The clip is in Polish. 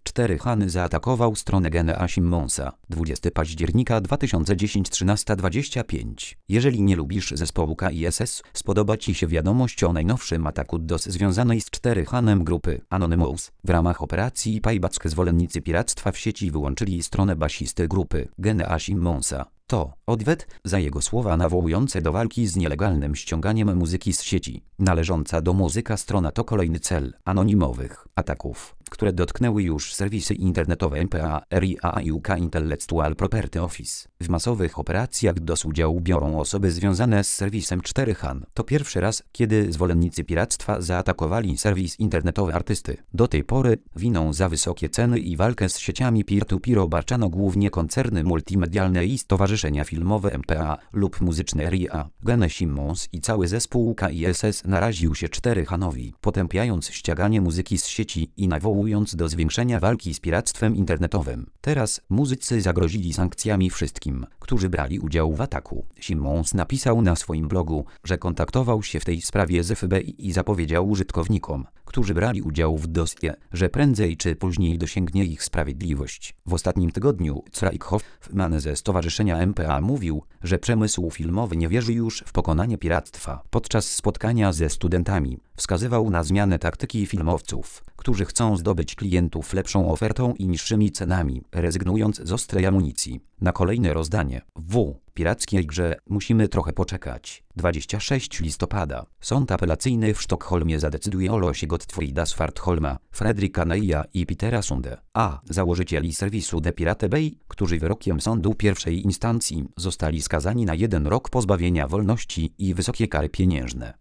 4 Han zaatakował stronę Gena Simmonsa. 20 października 2010 13:25. Jeżeli nie lubisz zespołu KISS, spodoba Ci się wiadomość o najnowszym ataku DOS związanej z 4 Hanem grupy Anonymous. W ramach operacji Payback zwolennicy piractwa w sieci wyłączyli stronę basisty grupy Gena Simmonsa. To odwet, za jego słowa nawołujące do walki z nielegalnym ściąganiem muzyki z sieci. Należąca do muzyka strona to kolejny cel anonimowych ataków, które dotknęły już serwisy internetowe MPA, RIA i UK Intellectual Property Office. W masowych operacjach DOS udział biorą osoby związane z serwisem 4 Han. To pierwszy raz, kiedy zwolennicy piractwa zaatakowali serwis internetowy artysty. Do tej pory winą za wysokie ceny i walkę z sieciami peer-to-peer obarczano głównie koncerny multimedialne i stowarzyszenia filmowe MPA lub muzyczne RIA. Gene Simmons i cały zespół KISS naraził się 4 Hanowi, potępiając ściąganie muzyki z sieci i nawołując do zwiększenia walki z piractwem internetowym. Teraz muzycy zagrozili sankcjami wszystkim, którzy brali udział w ataku. Simmons napisał na swoim blogu, że kontaktował się w tej sprawie z FBI i zapowiedział użytkownikom, którzy brali udział w DOSie, że prędzej czy później dosięgnie ich sprawiedliwość. W ostatnim tygodniu Craig Hoffman ze stowarzyszenia MPA mówił, że przemysł filmowy nie wierzy już w pokonanie piractwa. Podczas spotkania ze studentami wskazywał na zmianę taktyki filmowców, którzy chcą zdobyć klientów lepszą ofertą i niższymi cenami, rezygnując z ostrej amunicji. Na kolejne rozdanie w pirackiej grze musimy trochę poczekać. 26 listopada. Sąd apelacyjny w Sztokholmie zadecyduje o losie Gottfrieda Svartholma, Fredrika Neija i Petera Sunde, założycieli serwisu The Pirate Bay, którzy wyrokiem sądu pierwszej instancji zostali skazani na 1 rok pozbawienia wolności i wysokie kary pieniężne.